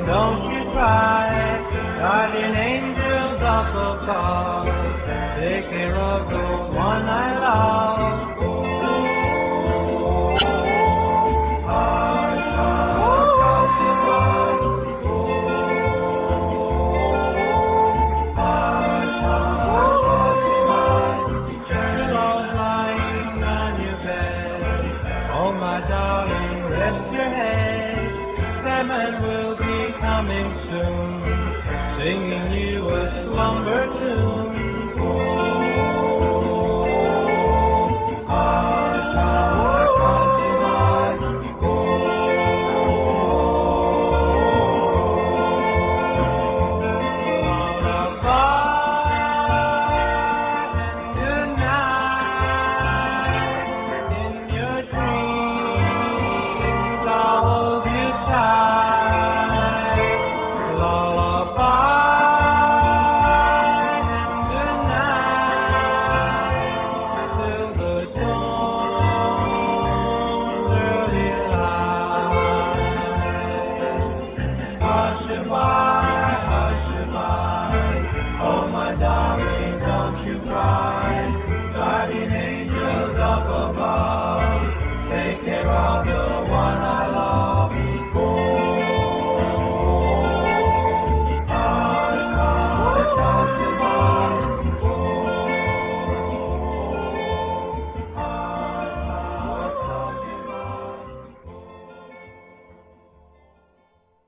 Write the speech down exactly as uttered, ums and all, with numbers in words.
Don't you cry, guardian angels also call. Take care of the one I love. Hush, hush, hush, hush. Hush, hush, hush, hush. Pillows lying on your bed. Oh, my darling, rest your head. Salmon will be coming soon, singing you a slumber tune. Hush, hush, hush, hush. Lullaby tonight, in your dreams I'll hold you tight. Lullaby tonight, till the dawn's early light. Hush-a-bye.